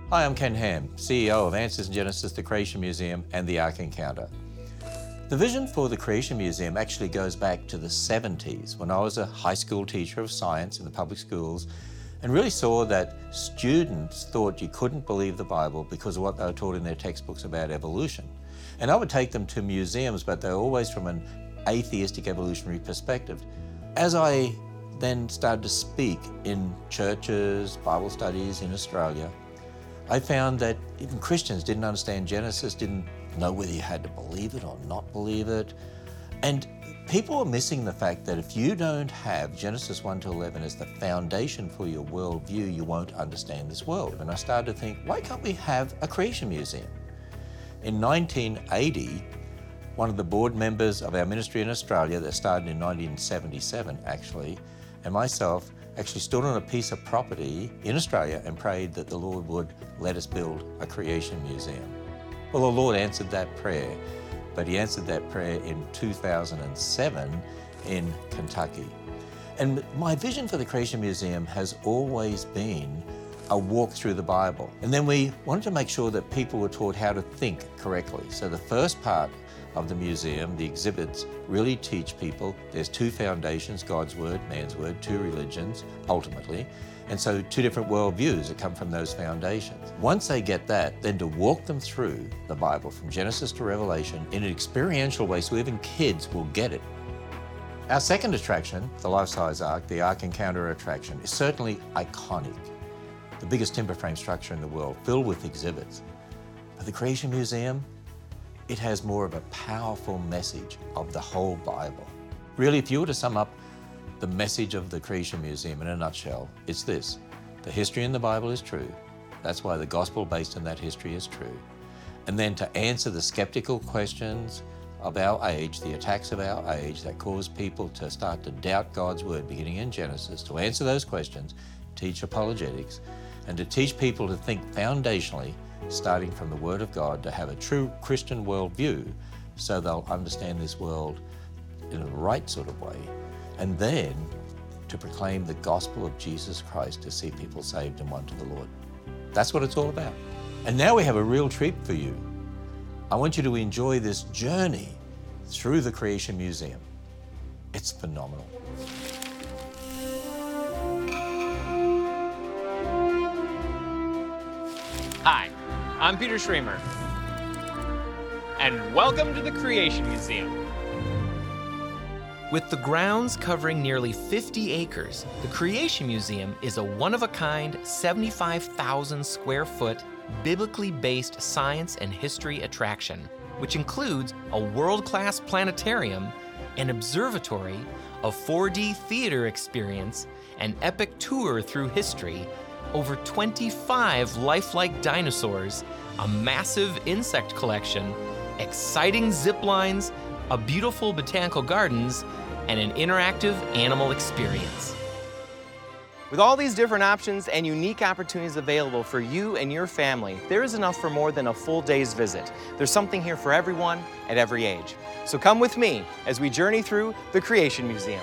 Hi, I'm Ken Ham, CEO of Answers in Genesis, the Creation Museum, and the Ark Encounter. The vision for the Creation Museum actually goes back to the 70s, when I was a high school teacher of science in the public schools and really saw that students thought you couldn't believe the Bible because of what they were taught in their textbooks about evolution. And I would take them to museums, but they were always from an atheistic evolutionary perspective. As I then started to speak in churches, Bible studies in Australia, I found that even Christians didn't understand Genesis, didn't know whether you had to believe it or not believe it. And people are missing the fact that if you don't have Genesis 1 to 11 as the foundation for your worldview, you won't understand this world. And I started to think, why can't we have a creation museum? In 1980, one of the board members of our ministry in Australia, that started in 1977 actually, and myself actually stood on a piece of property in Australia and prayed that the Lord would let us build a creation museum. Well, the Lord answered that prayer, but He answered that prayer in 2007 in Kentucky. And my vision for the Creation Museum has always been a walk through the Bible. And then we wanted to make sure that people were taught how to think correctly. So the first part of the museum, the exhibits, really teach people there's two foundations, God's Word, man's Word, two religions, ultimately. And so two different worldviews that come from those foundations. Once they get that, then to walk them through the Bible from Genesis to Revelation in an experiential way so even kids will get it. Our second attraction, the life-size Ark, the Ark Encounter attraction, is certainly iconic. The biggest timber frame structure in the world, filled with exhibits. But the Creation Museum, it has more of a powerful message of the whole Bible. Really, if you were to sum up the message of the Creation Museum in a nutshell, it's this: the history in the Bible is true. That's why the gospel based on that history is true. And then to answer the skeptical questions of our age, the attacks of our age that cause people to start to doubt God's word beginning in Genesis, to answer those questions, teach apologetics, and to teach people to think foundationally, starting from the Word of God, to have a true Christian worldview so they'll understand this world in a right sort of way, and then to proclaim the gospel of Jesus Christ to see people saved and won to the Lord. That's what it's all about. And now we have a real treat for you. I want you to enjoy this journey through the Creation Museum. It's phenomenal. Hi, I'm Peter Schremer, and welcome to the Creation Museum. With the grounds covering nearly 50 acres, the Creation Museum is a one-of-a-kind, 75,000 square foot, biblically based science and history attraction, which includes a world-class planetarium, an observatory, a 4D theater experience, an epic tour through history, over 25 lifelike dinosaurs, a massive insect collection, exciting zip lines, a beautiful botanical gardens, and an interactive animal experience. With all these different options and unique opportunities available for you and your family, there is enough for more than a full day's visit. There's something here for everyone at every age. So come with me as we journey through the Creation Museum.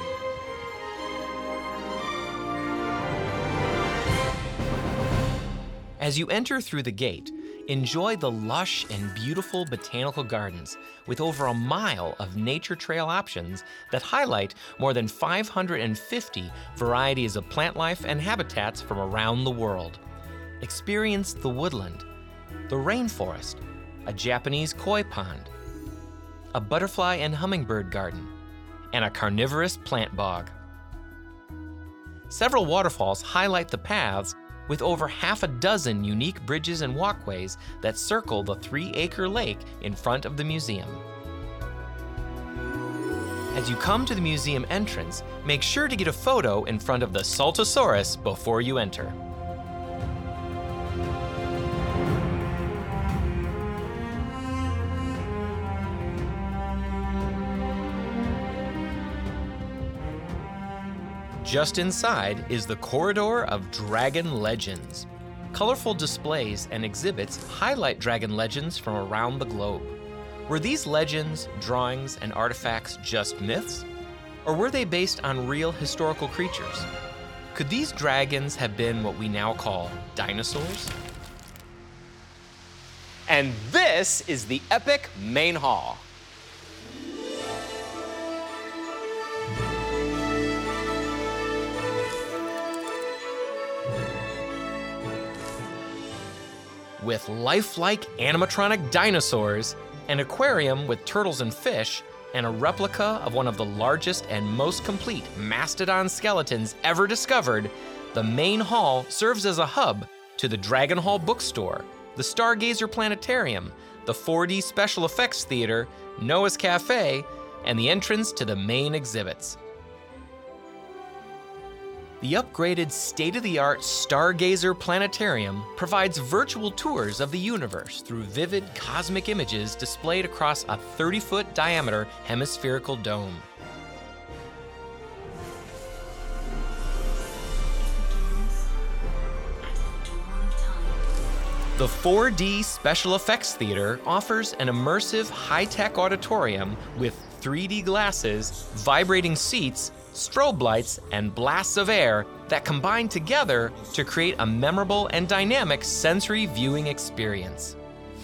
As you enter through the gate, enjoy the lush and beautiful botanical gardens with over a mile of nature trail options that highlight more than 550 varieties of plant life and habitats from around the world. Experience the woodland, the rainforest, a Japanese koi pond, a butterfly and hummingbird garden, and a carnivorous plant bog. Several waterfalls highlight the paths with over half a dozen unique bridges and walkways that circle the 3-acre lake in front of the museum. As you come to the museum entrance, make sure to get a photo in front of the Saltosaurus before you enter. Just inside is the Corridor of Dragon Legends. Colorful displays and exhibits highlight dragon legends from around the globe. Were these legends, drawings, and artifacts just myths? Or were they based on real historical creatures? Could these dragons have been what we now call dinosaurs? And this is the epic main hall. With lifelike animatronic dinosaurs, an aquarium with turtles and fish, and a replica of one of the largest and most complete mastodon skeletons ever discovered, the main hall serves as a hub to the Dragon Hall Bookstore, the Stargazer Planetarium, the 4D Special Effects Theater, Noah's Cafe, and the entrance to the main exhibits. The upgraded state-of-the-art Stargazer Planetarium provides virtual tours of the universe through vivid cosmic images displayed across a 30-foot diameter hemispherical dome. The 4D Special Effects Theater offers an immersive high-tech auditorium with 3D glasses, vibrating seats, strobe lights, and blasts of air that combine together to create a memorable and dynamic sensory viewing experience.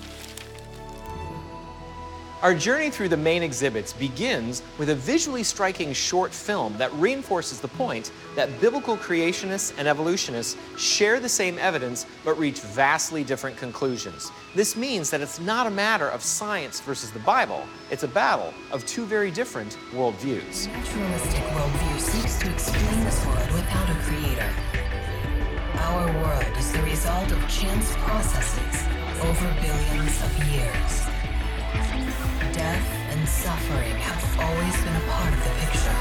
Our journey through the main exhibits begins with a visually striking short film that reinforces the point that biblical creationists and evolutionists share the same evidence but reach vastly different conclusions. This means that it's not a matter of science versus the Bible, it's a battle of two very different worldviews. Naturalistic worldview seeks to explain this world without a creator. Our world is the result of chance processes over billions of years. Death and suffering have always been a part of the picture.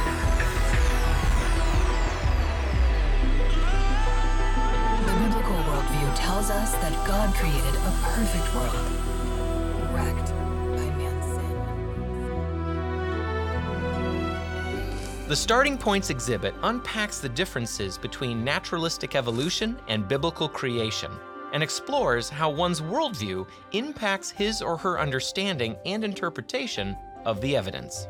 The biblical worldview tells us that God created a perfect world, wrecked by man's sin. The Starting Points exhibit unpacks the differences between naturalistic evolution and biblical creation, and explores how one's worldview impacts his or her understanding and interpretation of the evidence.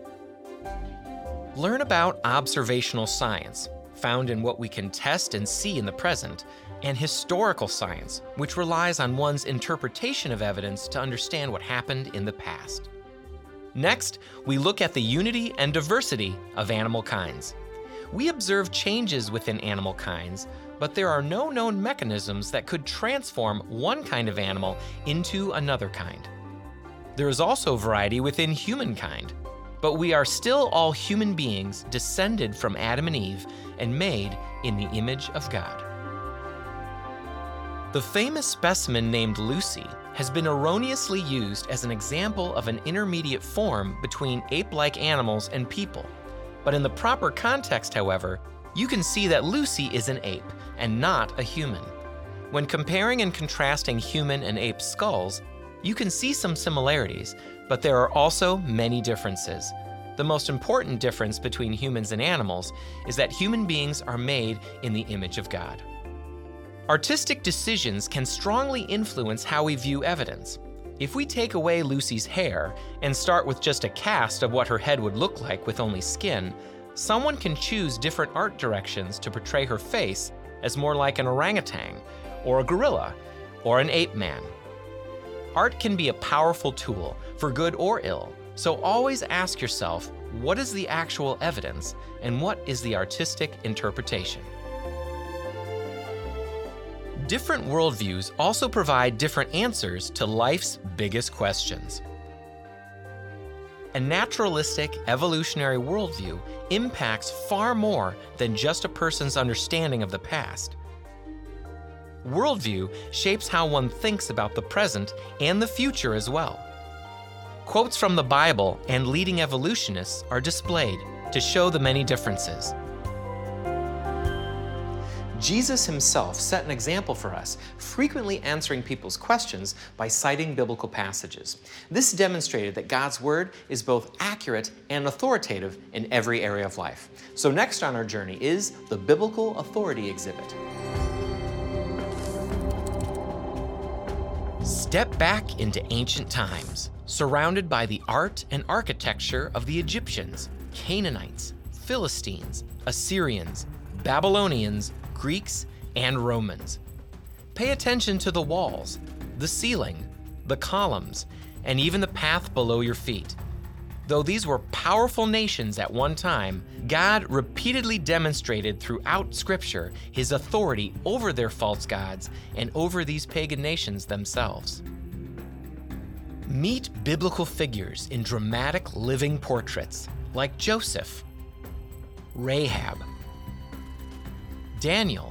Learn about observational science, found in what we can test and see in the present, and historical science, which relies on one's interpretation of evidence to understand what happened in the past. Next, we look at the unity and diversity of animal kinds. We observe changes within animal kinds, but there are no known mechanisms that could transform one kind of animal into another kind. There is also variety within humankind, but we are still all human beings descended from Adam and Eve and made in the image of God. The famous specimen named Lucy has been erroneously used as an example of an intermediate form between ape-like animals and people. But in the proper context, however, you can see that Lucy is an ape and not a human. When comparing and contrasting human and ape skulls, you can see some similarities, but there are also many differences. The most important difference between humans and animals is that human beings are made in the image of God. Artistic decisions can strongly influence how we view evidence. If we take away Lucy's hair and start with just a cast of what her head would look like with only skin, someone can choose different art directions to portray her face as more like an orangutan, or a gorilla, or an ape man. Art can be a powerful tool, for good or ill, so always ask yourself, what is the actual evidence, and what is the artistic interpretation? Different worldviews also provide different answers to life's biggest questions. A naturalistic, evolutionary worldview impacts far more than just a person's understanding of the past. Worldview shapes how one thinks about the present and the future as well. Quotes from the Bible and leading evolutionists are displayed to show the many differences. Jesus himself set an example for us, frequently answering people's questions by citing biblical passages. This demonstrated that God's Word is both accurate and authoritative in every area of life. So next on our journey is the Biblical Authority exhibit. Step back into ancient times, surrounded by the art and architecture of the Egyptians, Canaanites, Philistines, Assyrians, Babylonians, Greeks, and Romans. Pay attention to the walls, the ceiling, the columns, and even the path below your feet. Though these were powerful nations at one time, God repeatedly demonstrated throughout Scripture His authority over their false gods and over these pagan nations themselves. Meet biblical figures in dramatic living portraits like Joseph, Rahab, Daniel,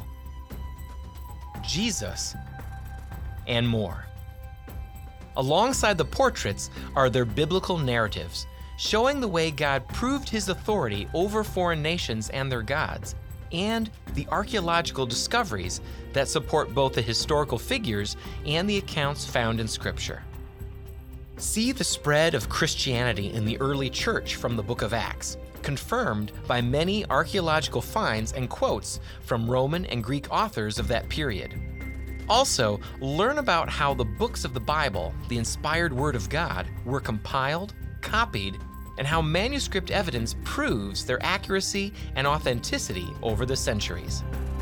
Jesus, and more. Alongside the portraits are their biblical narratives, showing the way God proved His authority over foreign nations and their gods, and the archaeological discoveries that support both the historical figures and the accounts found in Scripture. See the spread of Christianity in the early church from the book of Acts, confirmed by many archaeological finds and quotes from Roman and Greek authors of that period. Also, learn about how the books of the Bible, the inspired Word of God, were compiled, copied, and how manuscript evidence proves their accuracy and authenticity over the centuries.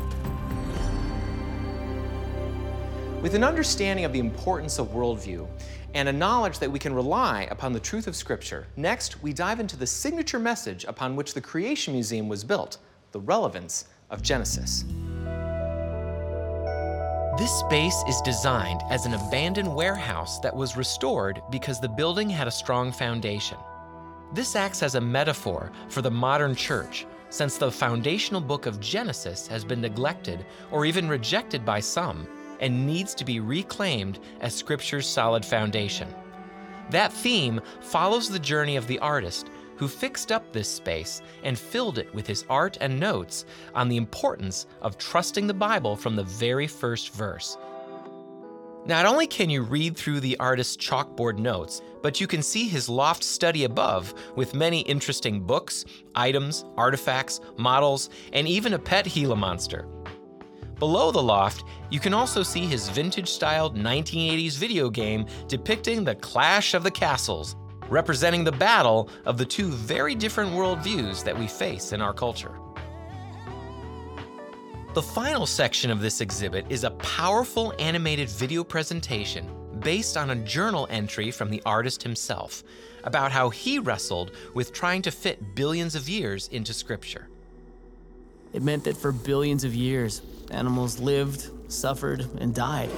With an understanding of the importance of worldview and a knowledge that we can rely upon the truth of Scripture, next we dive into the signature message upon which the Creation Museum was built, the relevance of Genesis. This space is designed as an abandoned warehouse that was restored because the building had a strong foundation. This acts as a metaphor for the modern church, since the foundational book of Genesis has been neglected or even rejected by some and needs to be reclaimed as Scripture's solid foundation. That theme follows the journey of the artist who fixed up this space and filled it with his art and notes on the importance of trusting the Bible from the very first verse. Not only can you read through the artist's chalkboard notes, but you can see his loft study above with many interesting books, items, artifacts, models, and even a pet Gila monster. Below the loft, you can also see his vintage-styled 1980s video game depicting the Clash of the Castles, representing the battle of the two very different worldviews that we face in our culture. The final section of this exhibit is a powerful animated video presentation based on a journal entry from the artist himself about how he wrestled with trying to fit billions of years into Scripture. It meant that for billions of years, animals lived, suffered, and died.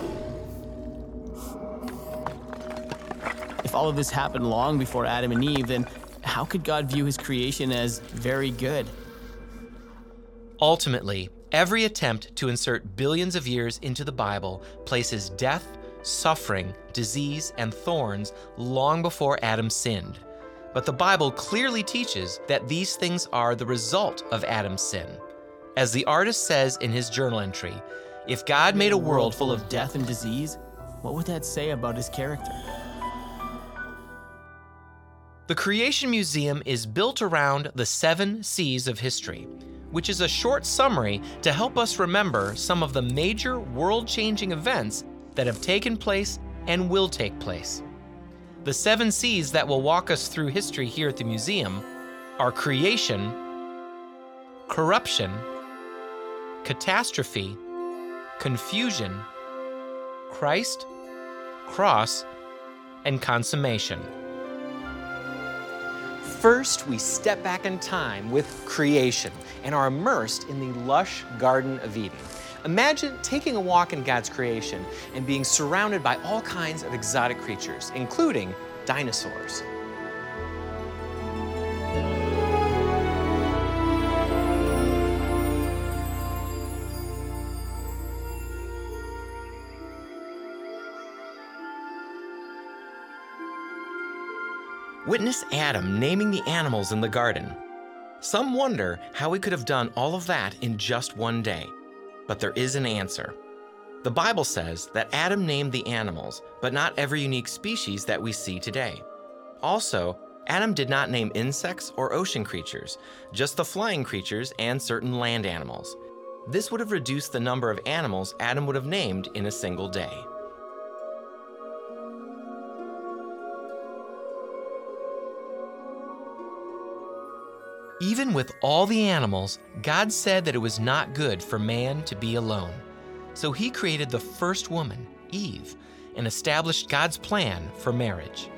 If all of this happened long before Adam and Eve, then how could God view His creation as very good? Ultimately, every attempt to insert billions of years into the Bible places death, suffering, disease, and thorns long before Adam sinned. But the Bible clearly teaches that these things are the result of Adam's sin. As the artist says in his journal entry, if God made a world full of death and disease, what would that say about His character? The Creation Museum is built around the 7 C's of history, which is a short summary to help us remember some of the major world-changing events that have taken place and will take place. The 7 C's that will walk us through history here at the museum are creation, corruption, catastrophe, confusion, Christ, cross, and consummation. First, we step back in time with creation and are immersed in the lush Garden of Eden. Imagine taking a walk in God's creation and being surrounded by all kinds of exotic creatures, including dinosaurs. Witness Adam naming the animals in the garden. Some wonder how he could have done all of that in just one day, but there is an answer. The Bible says that Adam named the animals, but not every unique species that we see today. Also, Adam did not name insects or ocean creatures, just the flying creatures and certain land animals. This would have reduced the number of animals Adam would have named in a single day. Even with all the animals, God said that it was not good for man to be alone. So He created the first woman, Eve, and established God's plan for marriage.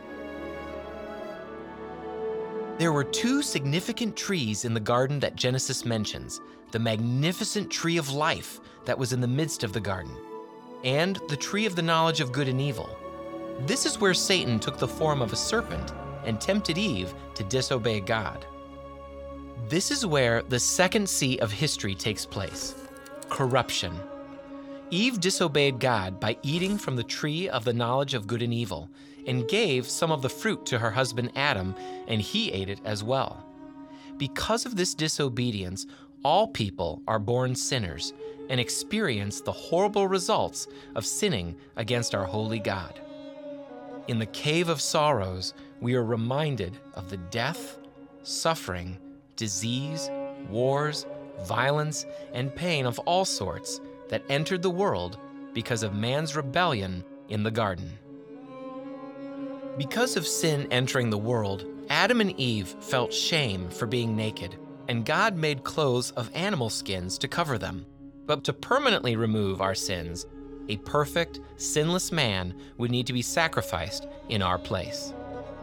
There were two significant trees in the garden that Genesis mentions: the magnificent tree of life that was in the midst of the garden, and the tree of the knowledge of good and evil. This is where Satan took the form of a serpent and tempted Eve to disobey God. This is where the second C of history takes place: corruption. Eve disobeyed God by eating from the tree of the knowledge of good and evil, and gave some of the fruit to her husband Adam, and he ate it as well. Because of this disobedience, all people are born sinners and experience the horrible results of sinning against our holy God. In the cave of sorrows, we are reminded of the death, suffering, disease, wars, violence, and pain of all sorts that entered the world because of man's rebellion in the garden. Because of sin entering the world, Adam and Eve felt shame for being naked, and God made clothes of animal skins to cover them. But to permanently remove our sins, a perfect, sinless man would need to be sacrificed in our place.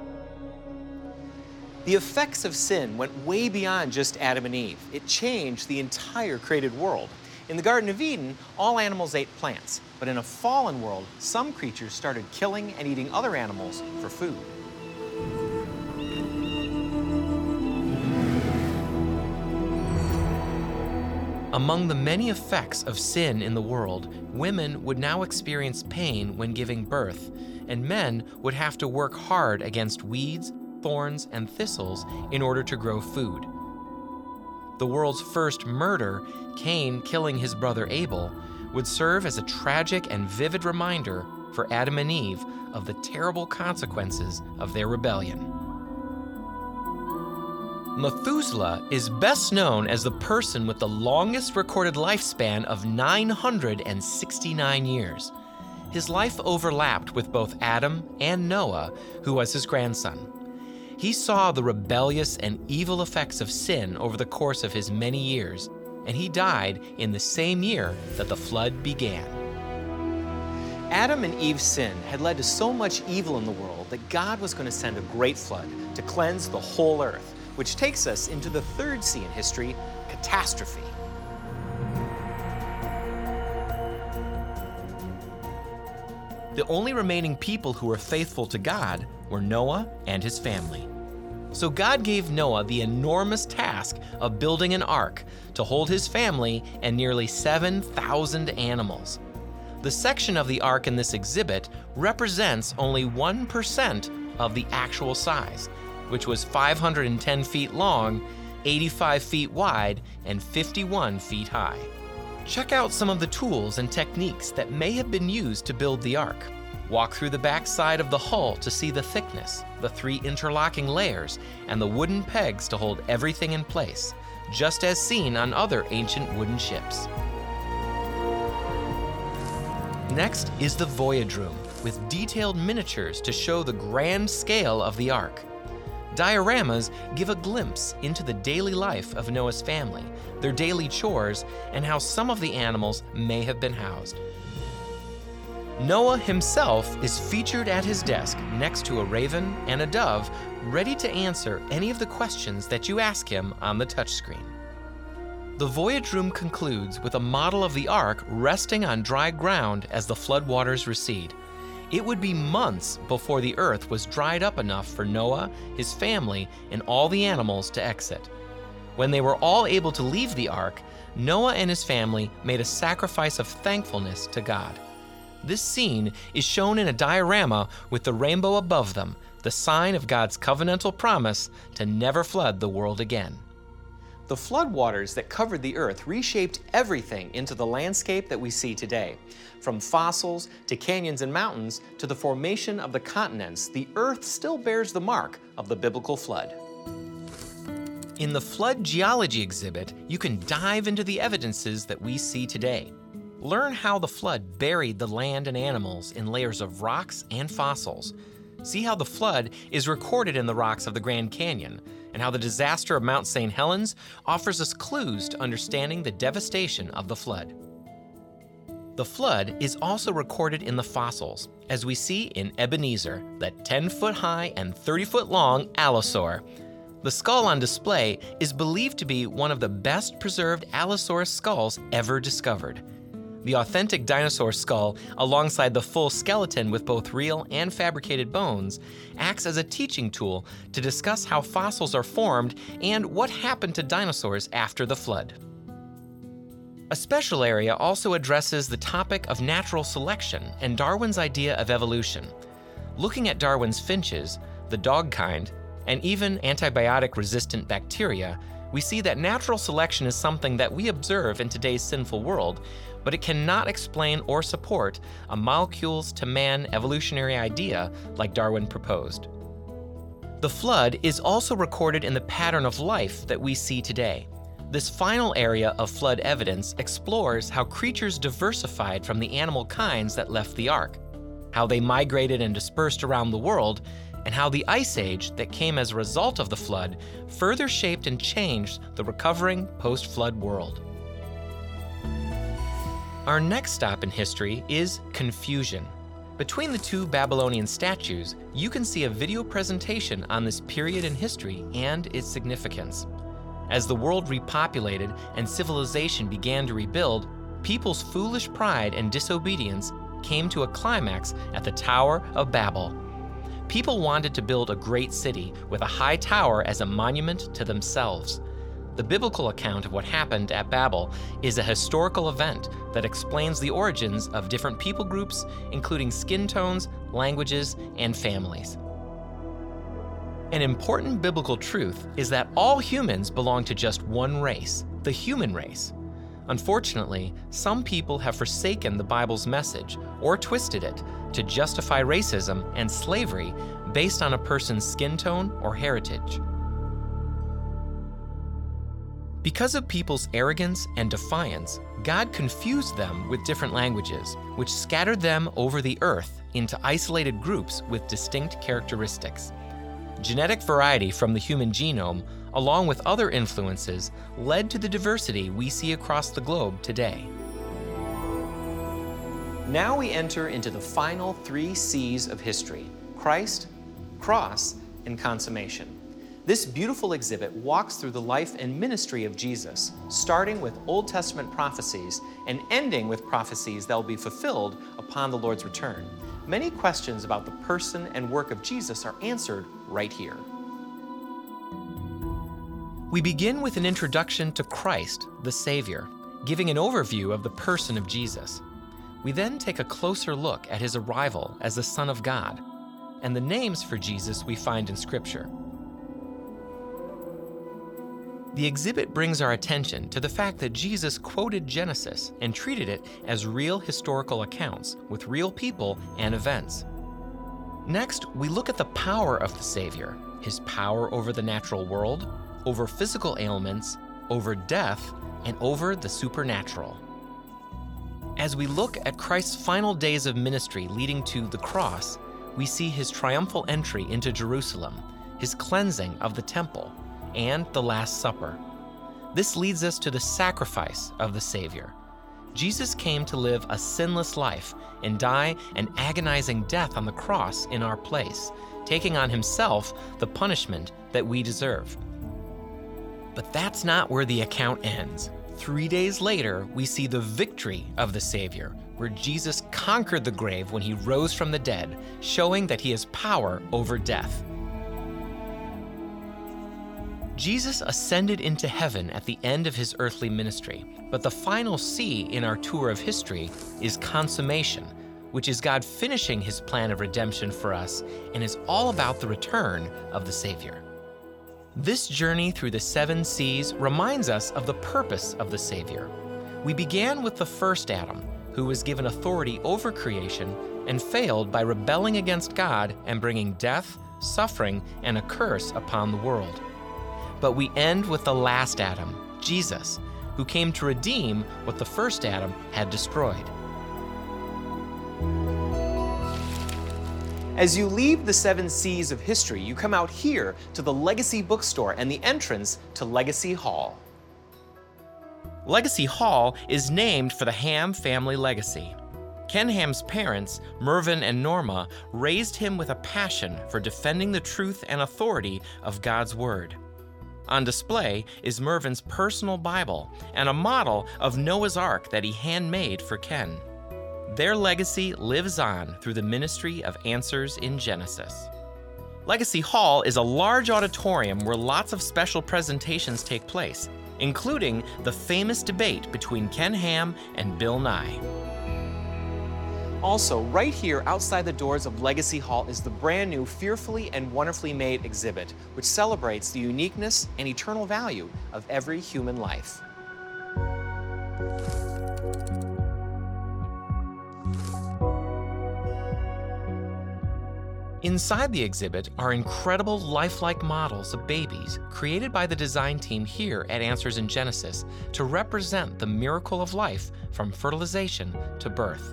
The effects of sin went way beyond just Adam and Eve. It changed the entire created world. In the Garden of Eden, all animals ate plants, but in a fallen world, some creatures started killing and eating other animals for food. Among the many effects of sin in the world, women would now experience pain when giving birth, and men would have to work hard against weeds, thorns, and thistles in order to grow food. The world's first murder, Cain killing his brother Abel, would serve as a tragic and vivid reminder for Adam and Eve of the terrible consequences of their rebellion. Methuselah is best known as the person with the longest recorded lifespan of 969 years. His life overlapped with both Adam and Noah, who was his grandson. He saw the rebellious and evil effects of sin over the course of his many years, and he died in the same year that the flood began. Adam and Eve's sin had led to so much evil in the world that God was going to send a great flood to cleanse the whole earth, which takes us into the third C in history, catastrophe. The only remaining people who were faithful to God were Noah and his family. So God gave Noah the enormous task of building an ark to hold his family and nearly 7,000 animals. The section of the ark in this exhibit represents only 1% of the actual size, which was 510 feet long, 85 feet wide, and 51 feet high. Check out some of the tools and techniques that may have been used to build the ark. Walk through the back side of the hull to see the thickness, the 3 interlocking layers, and the wooden pegs to hold everything in place, just as seen on other ancient wooden ships. Next is the voyage room, with detailed miniatures to show the grand scale of the ark. Dioramas give a glimpse into the daily life of Noah's family, their daily chores, and how some of the animals may have been housed. Noah himself is featured at his desk next to a raven and a dove, ready to answer any of the questions that you ask him on the touchscreen. The voyage room concludes with a model of the ark resting on dry ground as the floodwaters recede. It would be months before the earth was dried up enough for Noah, his family, and all the animals to exit. When they were all able to leave the ark, Noah and his family made a sacrifice of thankfulness to God. This scene is shown in a diorama with the rainbow above them, the sign of God's covenantal promise to never flood the world again. The floodwaters that covered the earth reshaped everything into the landscape that we see today. From fossils to canyons and mountains to the formation of the continents, the earth still bears the mark of the biblical flood. In the Flood Geology exhibit, you can dive into the evidences that we see today. Learn how the flood buried the land and animals in layers of rocks and fossils. See how the flood is recorded in the rocks of the Grand Canyon, and how the disaster of Mount St. Helens offers us clues to understanding the devastation of the flood. The flood is also recorded in the fossils, as we see in Ebenezer, that 10-foot-high and 30-foot-long allosaur. The skull on display is believed to be one of the best preserved Allosaurus skulls ever discovered. The authentic dinosaur skull, alongside the full skeleton with both real and fabricated bones, acts as a teaching tool to discuss how fossils are formed and what happened to dinosaurs after the flood. A special area also addresses the topic of natural selection and Darwin's idea of evolution. Looking at Darwin's finches, the dog kind, and even antibiotic-resistant bacteria, we see that natural selection is something that we observe in today's sinful world, but it cannot explain or support a molecules-to-man evolutionary idea like Darwin proposed. The flood is also recorded in the pattern of life that we see today. This final area of flood evidence explores how creatures diversified from the animal kinds that left the ark, how they migrated and dispersed around the world, and how the Ice Age that came as a result of the flood further shaped and changed the recovering post-flood world. Our next stop in history is confusion. Between the two Babylonian statues, you can see a video presentation on this period in history and its significance. As the world repopulated and civilization began to rebuild, people's foolish pride and disobedience came to a climax at the Tower of Babel. People wanted to build a great city with a high tower as a monument to themselves. The biblical account of what happened at Babel is a historical event that explains the origins of different people groups, including skin tones, languages, and families. An important biblical truth is that all humans belong to just one race, the human race. Unfortunately, some people have forsaken the Bible's message or twisted it to justify racism and slavery based on a person's skin tone or heritage. Because of people's arrogance and defiance, God confused them with different languages, which scattered them over the earth into isolated groups with distinct characteristics. Genetic variety from the human genome, along with other influences, led to the diversity we see across the globe today. Now we enter into the final 3 C's of history: Christ, cross, and consummation. This beautiful exhibit walks through the life and ministry of Jesus, starting with Old Testament prophecies and ending with prophecies that will be fulfilled upon the Lord's return. Many questions about the person and work of Jesus are answered right here. We begin with an introduction to Christ, the Savior, giving an overview of the person of Jesus. We then take a closer look at his arrival as the Son of God, and the names for Jesus we find in Scripture. The exhibit brings our attention to the fact that Jesus quoted Genesis and treated it as real historical accounts with real people and events. Next, we look at the power of the Savior, his power over the natural world, over physical ailments, over death, and over the supernatural. As we look at Christ's final days of ministry leading to the cross, we see his triumphal entry into Jerusalem, his cleansing of the temple, and the Last Supper. This leads us to the sacrifice of the Savior. Jesus came to live a sinless life and die an agonizing death on the cross in our place, taking on himself the punishment that we deserve. But that's not where the account ends. 3 days later, we see the victory of the Savior, where Jesus conquered the grave when he rose from the dead, showing that he has power over death. Jesus ascended into heaven at the end of his earthly ministry, but the final C in our tour of history is consummation, which is God finishing his plan of redemption for us and is all about the return of the Savior. This journey through the 7 C's reminds us of the purpose of the Savior. We began with the first Adam, who was given authority over creation and failed by rebelling against God and bringing death, suffering, and a curse upon the world. But we end with the last Adam, Jesus, who came to redeem what the first Adam had destroyed. As you leave the 7 C's of history, you come out here to the Legacy Bookstore and the entrance to Legacy Hall. Legacy Hall is named for the Ham family legacy. Ken Ham's parents, Mervyn and Norma, raised him with a passion for defending the truth and authority of God's Word. On display is Mervyn's personal Bible and a model of Noah's Ark that he handmade for Ken. Their legacy lives on through the ministry of Answers in Genesis. Legacy Hall is a large auditorium where lots of special presentations take place, including the famous debate between Ken Ham and Bill Nye. Also, right here outside the doors of Legacy Hall is the brand new Fearfully and Wonderfully Made exhibit, which celebrates the uniqueness and eternal value of every human life. Inside the exhibit are incredible lifelike models of babies created by the design team here at Answers in Genesis to represent the miracle of life from fertilization to birth.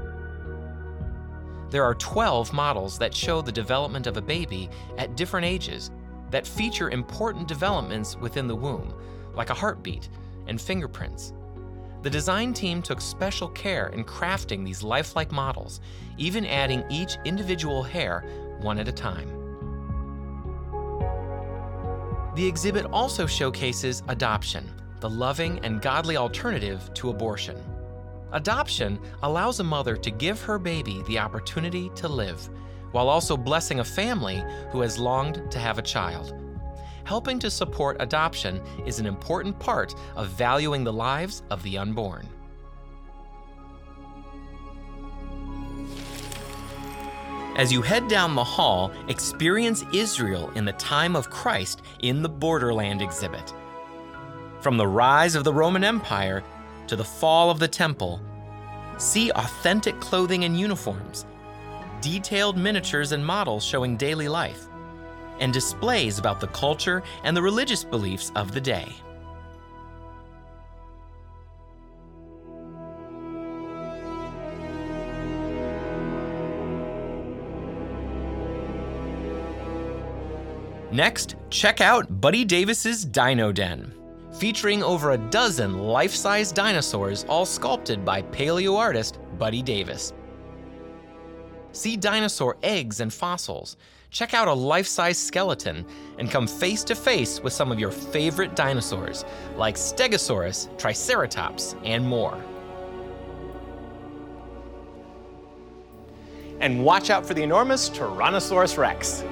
There are 12 models that show the development of a baby at different ages that feature important developments within the womb, like a heartbeat and fingerprints. The design team took special care in crafting these lifelike models, even adding each individual hair one at a time. The exhibit also showcases adoption, the loving and godly alternative to abortion. Adoption allows a mother to give her baby the opportunity to live, while also blessing a family who has longed to have a child. Helping to support adoption is an important part of valuing the lives of the unborn. As you head down the hall, experience Israel in the time of Christ in the Borderland exhibit. From the rise of the Roman Empire to the fall of the temple, see authentic clothing and uniforms, detailed miniatures and models showing daily life, and displays about the culture and the religious beliefs of the day. Next, check out Buddy Davis's Dino Den, featuring over a dozen life-size dinosaurs all sculpted by paleo artist Buddy Davis. See dinosaur eggs and fossils, check out a life-size skeleton, and come face-to-face with some of your favorite dinosaurs, like Stegosaurus, Triceratops, and more. And watch out for the enormous Tyrannosaurus Rex.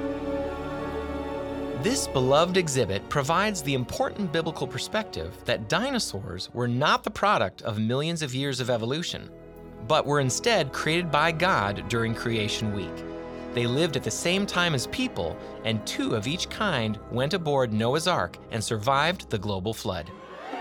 This beloved exhibit provides the important biblical perspective that dinosaurs were not the product of millions of years of evolution, but were instead created by God during Creation Week. They lived at the same time as people, and 2 of each kind went aboard Noah's Ark and survived the global flood.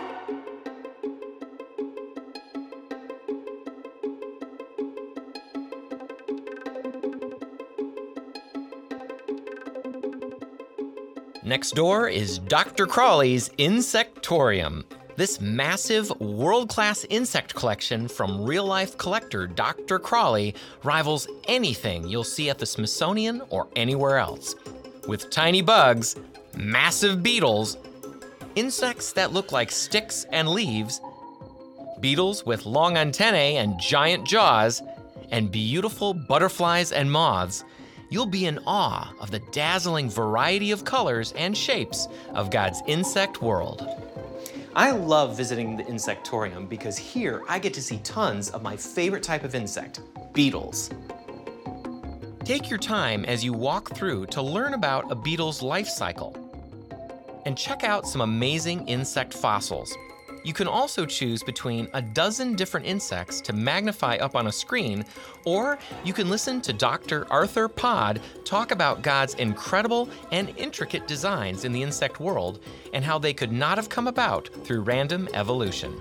Next door is Dr. Crawley's Insectorium. This massive, world-class insect collection from real-life collector Dr. Crawley rivals anything you'll see at the Smithsonian or anywhere else. With tiny bugs, massive beetles, insects that look like sticks and leaves, beetles with long antennae and giant jaws, and beautiful butterflies and moths, you'll be in awe of the dazzling variety of colors and shapes of God's insect world. I love visiting the Insectorium because here I get to see tons of my favorite type of insect, beetles. Take your time as you walk through to learn about a beetle's life cycle and check out some amazing insect fossils. You can also choose between a dozen different insects to magnify up on a screen, or you can listen to Dr. Arthur Pod talk about God's incredible and intricate designs in the insect world and how they could not have come about through random evolution.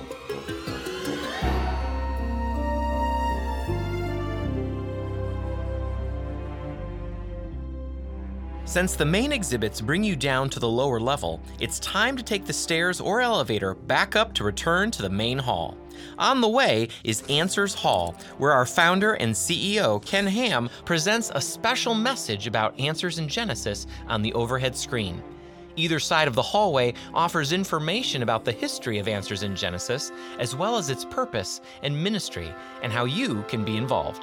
Since the main exhibits bring you down to the lower level, it's time to take the stairs or elevator back up to return to the main hall. On the way is Answers Hall, where our founder and CEO, Ken Ham, presents a special message about Answers in Genesis on the overhead screen. Either side of the hallway offers information about the history of Answers in Genesis, as well as its purpose and ministry, and how you can be involved.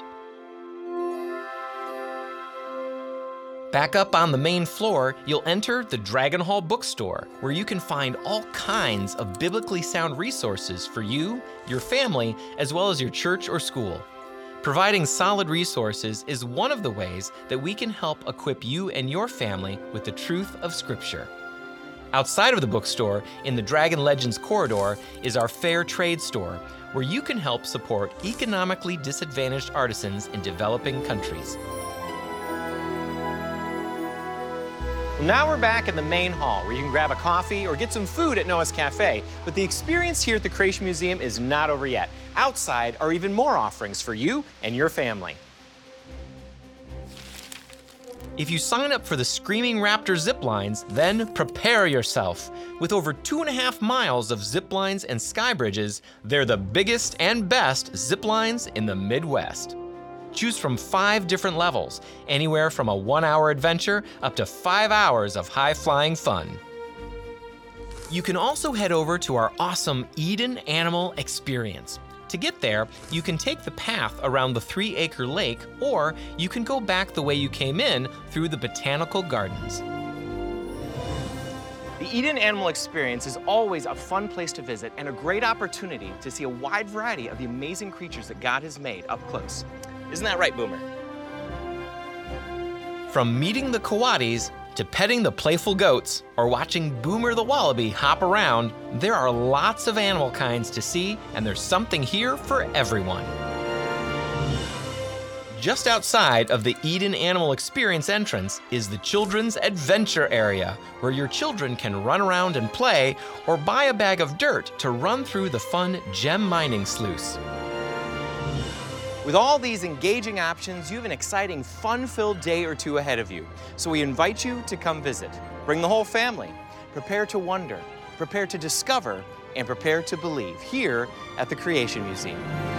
Back up on the main floor, you'll enter the Dragon Hall bookstore, where you can find all kinds of biblically sound resources for you, your family, as well as your church or school. Providing solid resources is one of the ways that we can help equip you and your family with the truth of Scripture. Outside of the bookstore, in the Dragon Legends corridor, is our Fair Trade store, where you can help support economically disadvantaged artisans in developing countries. Now we're back in the main hall, where you can grab a coffee or get some food at Noah's Cafe. But the experience here at the Creation Museum is not over yet. Outside are even more offerings for you and your family. If you sign up for the Screaming Raptor zip lines, then prepare yourself. With over 2.5 miles of zip lines and sky bridges, they're the biggest and best zip lines in the Midwest. Choose from 5 different levels, anywhere from a 1-hour adventure up to 5 hours of high-flying fun. You can also head over to our awesome Eden Animal Experience. To get there, you can take the path around the 3-acre lake, or you can go back the way you came in through the Botanical Gardens. The Eden Animal Experience is always a fun place to visit and a great opportunity to see a wide variety of the amazing creatures that God has made up close. Isn't that right, Boomer? From meeting the coatis to petting the playful goats or watching Boomer the wallaby hop around, there are lots of animal kinds to see, and there's something here for everyone. Just outside of the Eden Animal Experience entrance is the Children's Adventure Area, where your children can run around and play, or buy a bag of dirt to run through the fun gem mining sluice. With all these engaging options, you have an exciting, fun-filled day or two ahead of you. So we invite you to come visit. Bring the whole family. Prepare to wonder, prepare to discover, and prepare to believe here at the Creation Museum.